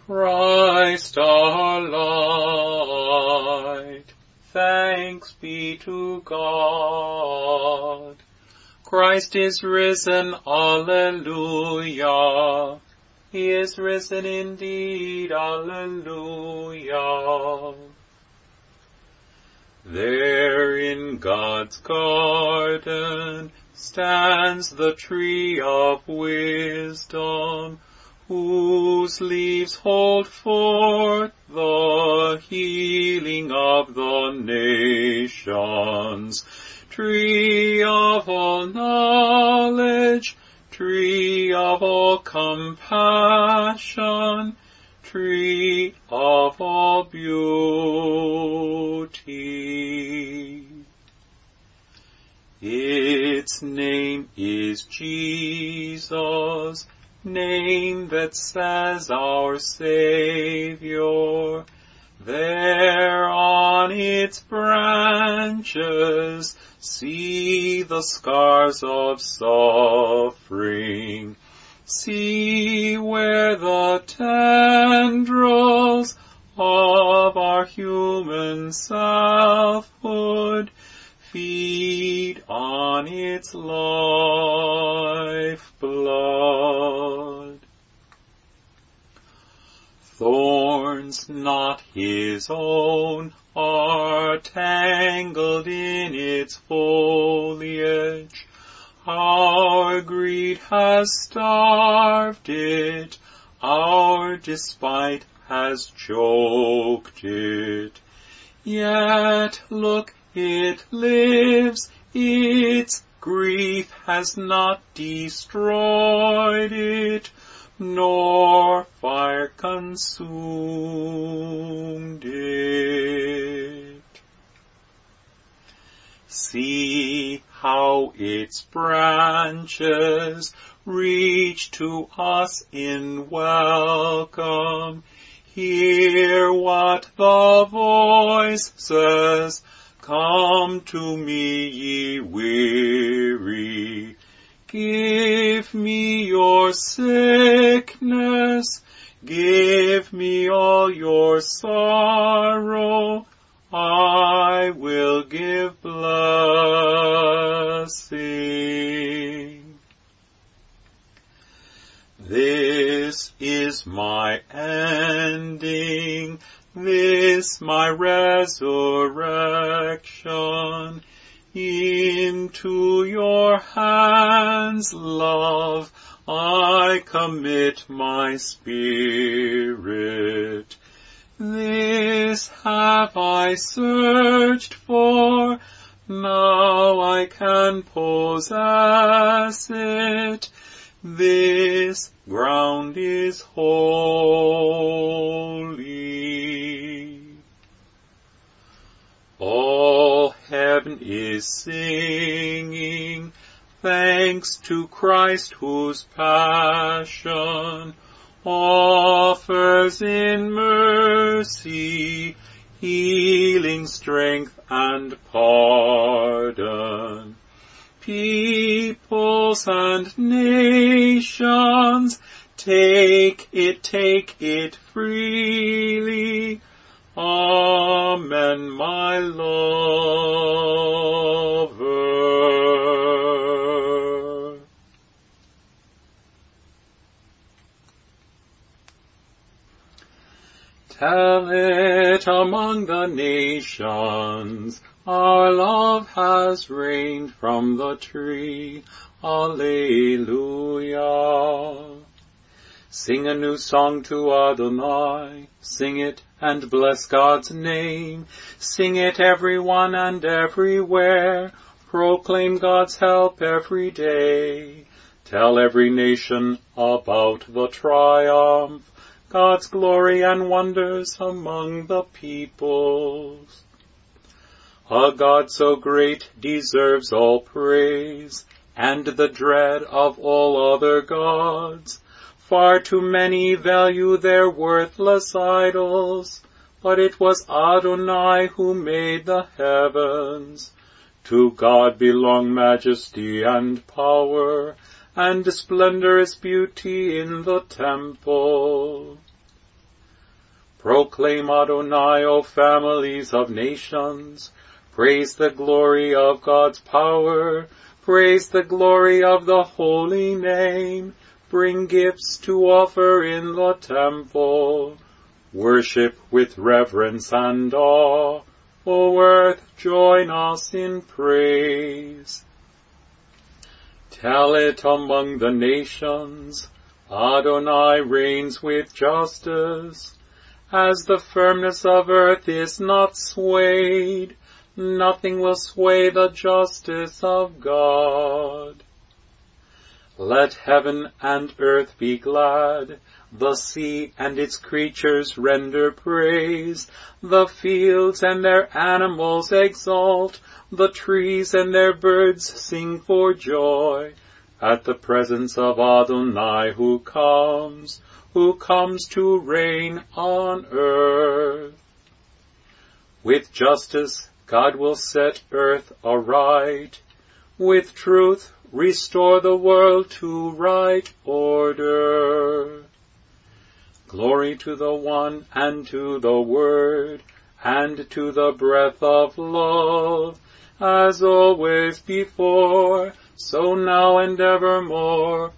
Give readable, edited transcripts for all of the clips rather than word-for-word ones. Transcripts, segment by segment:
Christ our light. Thanks be to God. Christ is risen, alleluia. He is risen indeed, alleluia. There in God's garden stands the tree of wisdom, whose leaves hold forth the healing of the nations. Tree of all knowledge, tree of all compassion, tree of all beauty. Its name is Jesus, name that says our Savior. There on its branches see the scars of suffering. See where the tendrils of our human selfhood feed on its lifeblood. Thorns not his own are tangled in its foliage. Our greed has starved it, our despite has choked it. Yet look, it lives, its grief has not destroyed it, nor fire consumed it. See how its branches reach to us in welcome. Hear what the voice says, come to me, ye weary. Give me your sickness, give me all your sorrow, I will give blessing. This is my ending, this my resurrection. Into your hands, love, I commit my spirit. This have I searched for, now I can possess it. This ground is holy. All heaven is singing, thanks to Christ whose passion offers in mercy healing, strength, and pardon. Peoples and nations, take it freely. Amen, my lover. Tell it among the nations, our love has reigned from the tree. Alleluia. Sing a new song to Adonai. Sing it and bless God's name. Sing it everyone and everywhere. Proclaim God's help every day. Tell every nation about the triumph, God's glory and wonders among the peoples. A God so great deserves all praise, and the dread of all other gods. Far too many value their worthless idols, but it was Adonai who made the heavens. To God belong majesty and power, and splendorous beauty in the temple. Proclaim Adonai, O families of nations. Praise the glory of God's power. Praise the glory of the holy name. Bring gifts to offer in the temple. Worship with reverence and awe. O earth, join us in praise. Tell it among the nations, Adonai reigns with justice. As the firmness of earth is not swayed, nothing will sway the justice of God. Let heaven and earth be glad, the sea and its creatures render praise, the fields and their animals exult, the trees and their birds sing for joy, at the presence of Adonai who comes to reign on earth. With justice God will set earth aright, with truth restore the world to right order. Glory to the One and to the Word and to the breath of love, as always before, so now and evermore.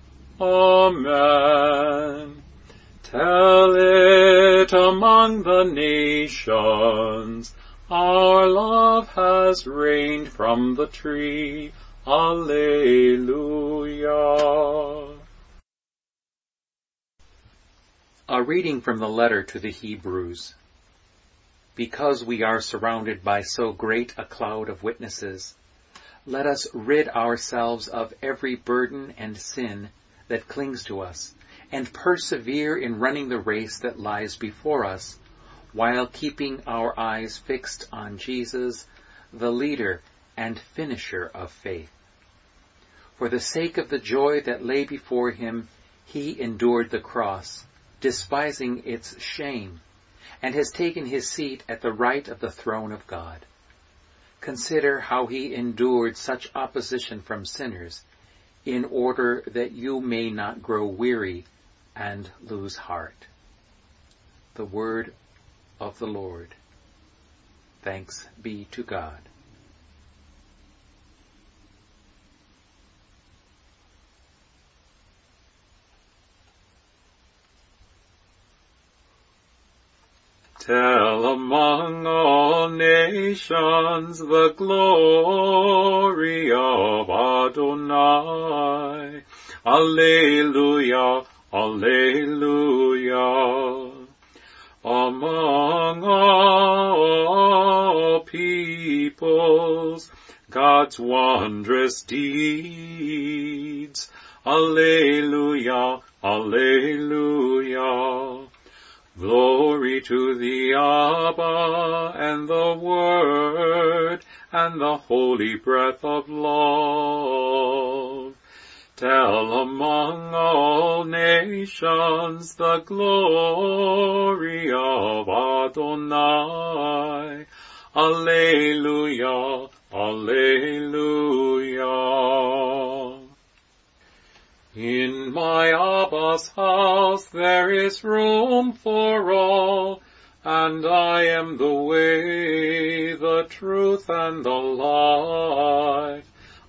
Amen. Tell it among the nations, our love has reigned from the tree. Alleluia. A reading from the letter to the Hebrews. Because we are surrounded by so great a cloud of witnesses, let us rid ourselves of every burden and sin that clings to us, and persevere in running the race that lies before us, while keeping our eyes fixed on Jesus, the leader and finisher of faith. For the sake of the joy that lay before him, he endured the cross, despising its shame, and has taken his seat at the right of the throne of God. Consider how he endured such opposition from sinners, in order that you may not grow weary and lose heart. The word of the Lord. Thanks be to God. Tell among all nations the glory of Adonai. Alleluia, alleluia. Among all peoples, God's wondrous deeds. Alleluia, alleluia. Glory to the Abba, and the Word, and the holy breath of love. Tell among all nations the glory of Adonai. Alleluia, alleluia. In my Abba's house there is room for all, and I am the way, the truth, and the life.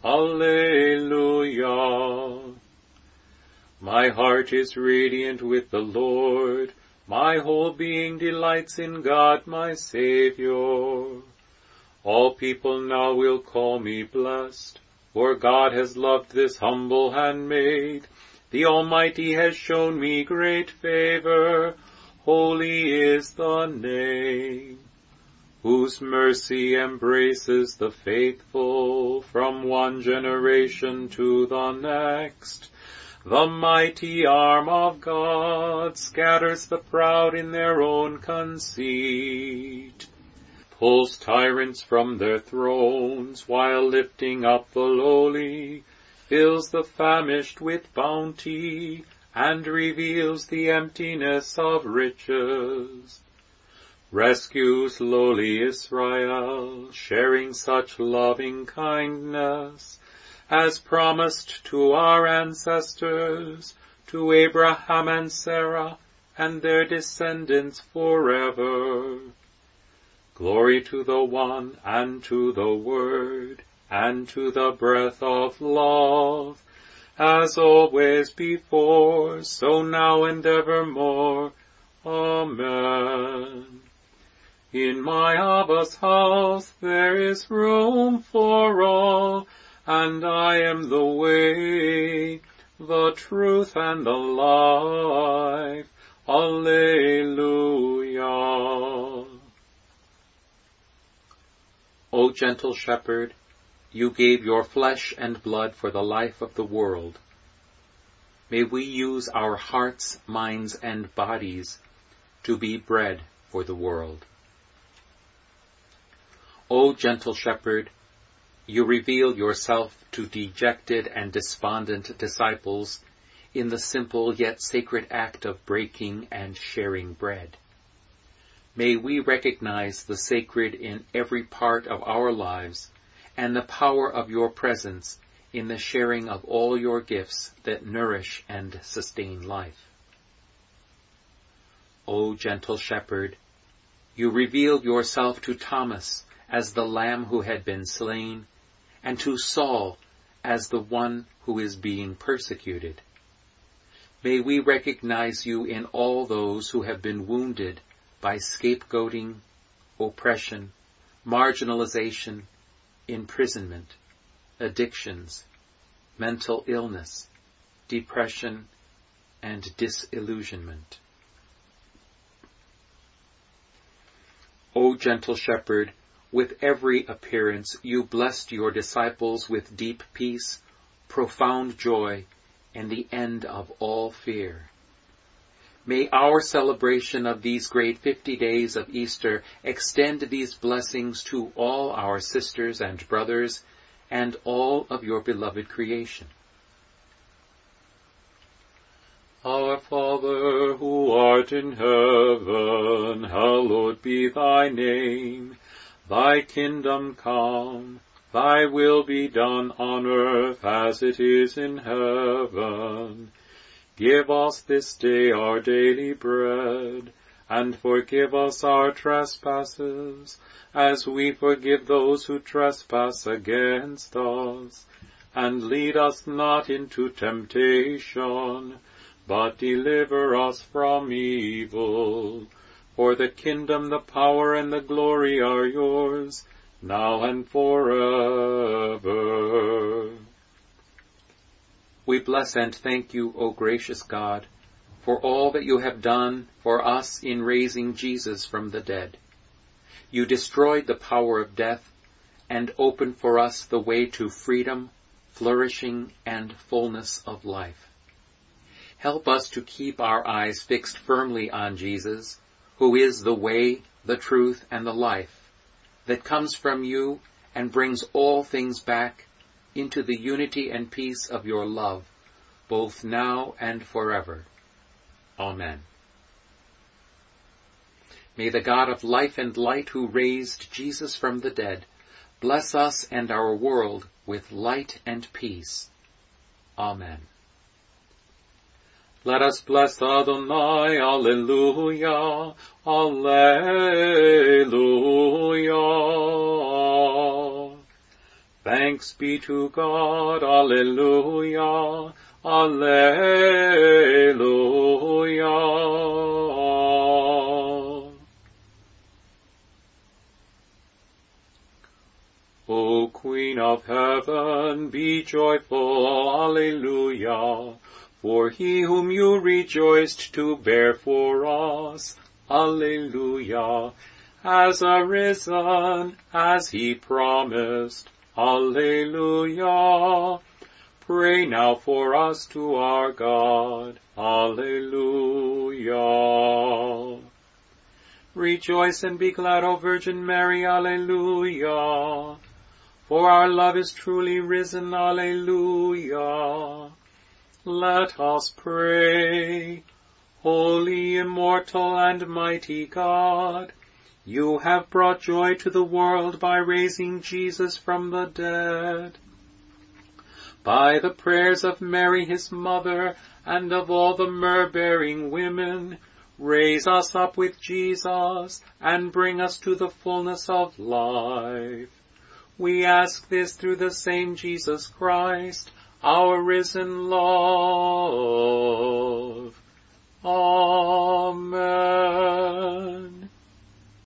Alleluia. My heart is radiant with the Lord. My whole being delights in God my Savior. All people now will call me blessed, for God has loved this humble handmaid. The Almighty has shown me great favor. Holy is the name, whose mercy embraces the faithful from one generation to the next. The mighty arm of God scatters the proud in their own conceit, pulls tyrants from their thrones while lifting up the lowly, fills the famished with bounty, and reveals the emptiness of riches. Rescues lowly Israel, sharing such loving kindness, as promised to our ancestors, to Abraham and Sarah, and their descendants forever. Glory to the One, and to the Word, and to the breath of love, as always before, so now and evermore. Amen. In my Abba's house there is room for all, and I am the way, the truth, and the life. Alleluia. O gentle shepherd, you gave your flesh and blood for the life of the world. May we use our hearts, minds, and bodies to be bread for the world. O gentle shepherd, you reveal yourself to dejected and despondent disciples in the simple yet sacred act of breaking and sharing bread. May we recognize the sacred in every part of our lives and the power of your presence in the sharing of all your gifts that nourish and sustain life. O gentle shepherd, you revealed yourself to Thomas as the Lamb who had been slain, and to Saul as the one who is being persecuted. May we recognize you in all those who have been wounded by scapegoating, oppression, marginalization, imprisonment, addictions, mental illness, depression, and disillusionment. O gentle shepherd, with every appearance you blessed your disciples with deep peace, profound joy, and the end of all fear. May our celebration of these great 50 days of Easter extend these blessings to all our sisters and brothers and all of your beloved creation. Our Father, who art in heaven, hallowed be thy name. Thy kingdom come, thy will be done on earth as it is in heaven. Give us this day our daily bread, and forgive us our trespasses, as we forgive those who trespass against us. And lead us not into temptation, but deliver us from evil. For the kingdom, the power, and the glory are yours, now and forever. We bless and thank you, O gracious God, for all that you have done for us in raising Jesus from the dead. You destroyed the power of death and opened for us the way to freedom, flourishing, and fullness of life. Help us to keep our eyes fixed firmly on Jesus, who is the way, the truth, and the life, that comes from you and brings all things back into the unity and peace of your love, both now and forever. Amen. May the God of life and light, who raised Jesus from the dead, bless us and our world with light and peace. Amen. Let us bless Adonai, Alleluia, Alleluia. Thanks be to God, Alleluia, Alleluia. O Queen of Heaven, be joyful, Alleluia. For he whom you rejoiced to bear for us, Alleluia, has arisen as he promised, Alleluia. Pray now for us to our God, Alleluia. Rejoice and be glad, O Virgin Mary, Alleluia. For our love is truly risen, Alleluia. Let us pray. Holy, immortal, and mighty God, you have brought joy to the world by raising Jesus from the dead. By the prayers of Mary his mother and of all the myrrh-bearing women, Raise us up with Jesus, and bring us to the fullness of life. We ask this through the same Jesus Christ, our risen Lord.